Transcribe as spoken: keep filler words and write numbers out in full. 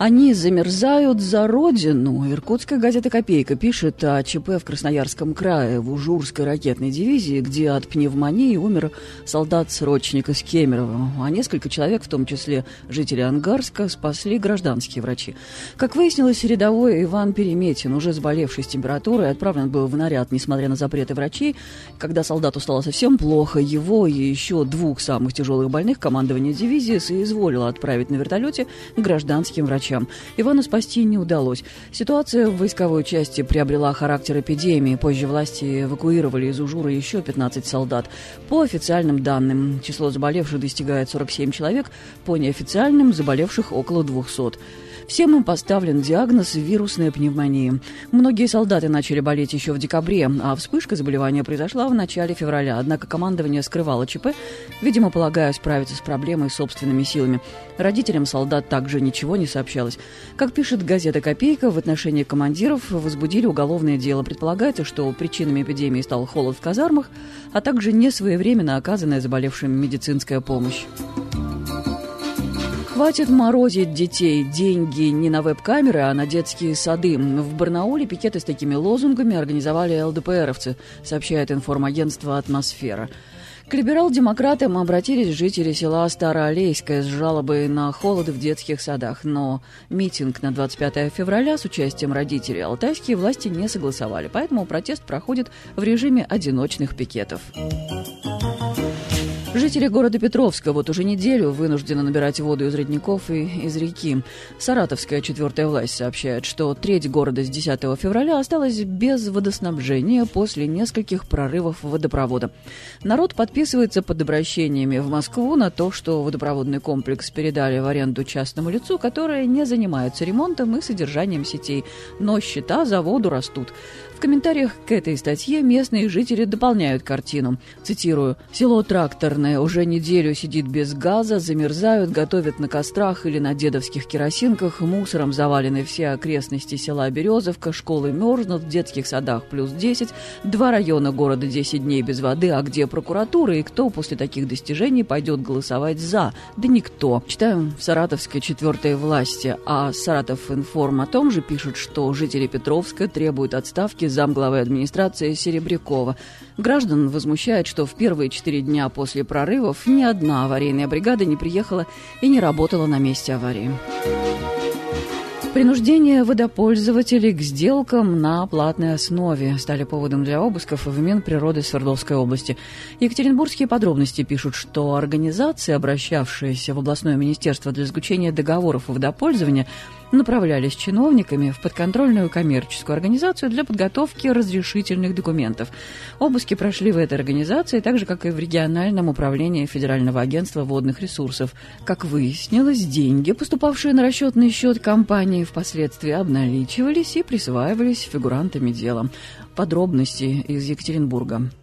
Они замерзают за родину. Иркутская газета «Копейка» пишет о ЧП в Красноярском крае в Ужурской ракетной дивизии, где от пневмонии умер солдат-срочник из Кемерово. А несколько человек, в том числе жители Ангарска, спасли гражданские врачи. Как выяснилось, рядовой Иван Переметин, уже заболевший с температурой, отправлен был в наряд, несмотря на запреты врачей. Когда солдату стало совсем плохо, его и еще двух самых тяжелых больных командование дивизии соизволило отправить на вертолете к гражданским врачам. Ивана спасти не удалось. Ситуация в войсковой части приобрела характер эпидемии. Позже власти эвакуировали из Ужура еще пятнадцать солдат. По официальным данным, число заболевших достигает сорок семь человек, по неофициальным заболевших около двухсот. Всем им поставлен диагноз вирусная пневмония. Многие солдаты начали болеть еще в декабре, а вспышка заболевания произошла в начале февраля. Однако командование скрывало ЧП, видимо, полагая справиться с проблемой собственными силами. Родителям солдат также ничего не сообщалось. Как пишет газета «Копейка», в отношении командиров возбудили уголовное дело. Предполагается, что причинами эпидемии стал холод в казармах, а также несвоевременно оказанная заболевшим медицинская помощь. Хватит морозить детей. Деньги не на веб-камеры, а на детские сады. В Барнауле пикеты с такими лозунгами организовали ЛДПРовцы, сообщает информагентство «Атмосфера». К либерал-демократам обратились жители села Староалейское с жалобой на холод в детских садах. Но митинг на двадцать пятое февраля с участием родителей алтайские власти не согласовали. Поэтому протест проходит в режиме одиночных пикетов. Жители города Петровска вот уже неделю вынуждены набирать воду из родников и из реки. Саратовская четвертая власть сообщает, что треть города с десятого февраля осталась без водоснабжения после нескольких прорывов водопровода. Народ подписывается под обращениями в Москву на то, что водопроводный комплекс передали в аренду частному лицу, которое не занимается ремонтом и содержанием сетей, но счета за воду растут. В комментариях к этой статье местные жители дополняют картину. Цитирую: «Село Тракторное уже неделю сидит без газа, замерзают, готовят на кострах или на дедовских керосинках, мусором завалены все окрестности села Березовка, школы мерзнут, в детских садах плюс десять, два района города десять дней без воды, а где прокуратура и кто после таких достижений пойдет голосовать за? Да никто». Читаем в саратовской четвертой власти, а Саратов-Информ о том же пишет, что жители Петровска требуют отставки замглавы администрации Серебрякова. Граждан возмущает, что в первые четыре дня после прорывов ни одна аварийная бригада не приехала и не работала на месте аварии. Принуждение водопользователей к сделкам на платной основе стали поводом для обысков в Минприроды Свердловской области. Екатеринбургские подробности пишут, что организации, обращавшиеся в областное министерство для заключения договоров водопользования, направлялись чиновниками в подконтрольную коммерческую организацию для подготовки разрешительных документов. Обыски прошли в этой организации, так же, как и в региональном управлении Федерального агентства водных ресурсов. Как выяснилось, деньги, поступавшие на расчетный счет компании, впоследствии обналичивались и присваивались фигурантами дела. Подробности из Екатеринбурга.